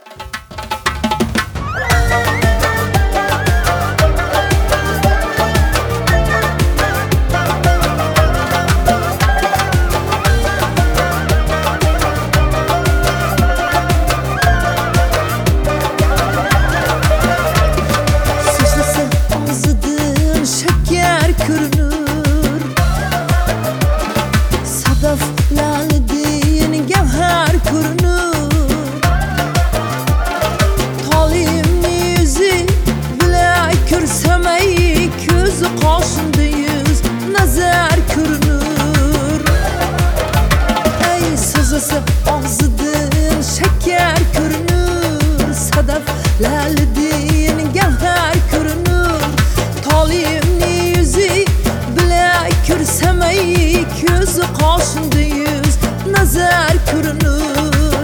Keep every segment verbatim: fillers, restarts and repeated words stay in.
Ağzıdın şeker görünür, sadaf lalidin gevher görünür. Talimni yüzü bile kürsem ey gözü kaşındı yüz nazar görünür.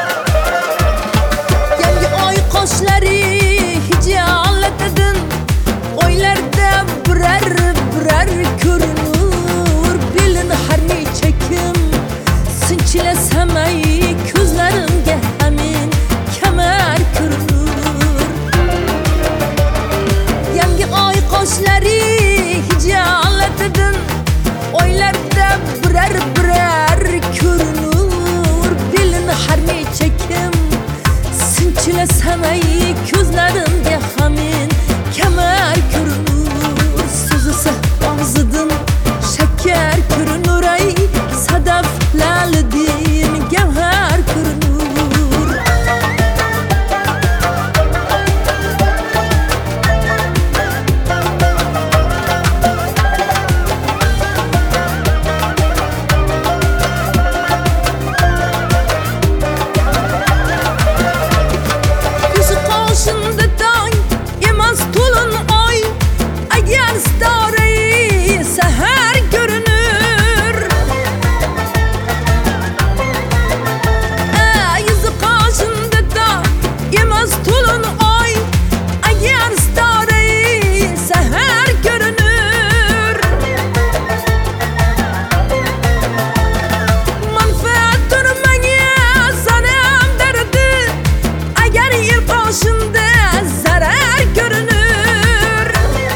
Yangi ay kaşları hicalet edin, oylarda birer birer görünür. Bilin her ne çekim sinçilesem ey gözlerimge hemin kemer görünür. Yangi ay kaşları hicalet edin, oylarda birer birer görünür. Bilin her ne çekim sinçilesem ey gözlerimge hemin kemer görünür. Sözüse ağzıdın şeker görünür, ey sadaf lalidin gevher görünür. Yüzü kaşında day yemez tulun ay, eğer stareyi seher görünür. E, yüzü kaşında da yemez tulun ay, eğer stareyi seher görünür. Manfaat durmaya sanem derdi, eğer yıl kaşında zarar görünür.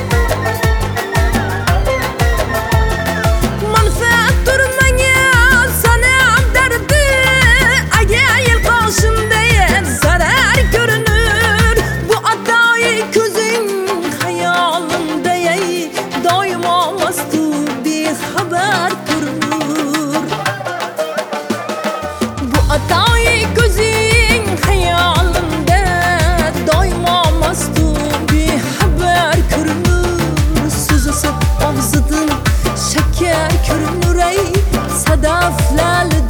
Manfaat durmaya sanem derdi, eğer yıl kaşında zarar görünür. Bu adayı gözün hayalında ey daima mastu bir haber görünür. Bu adayı gözün hayalında daima mastu bir haber görünür. Sözüse ağzıdın şeker görünür, ey sadaf lalidin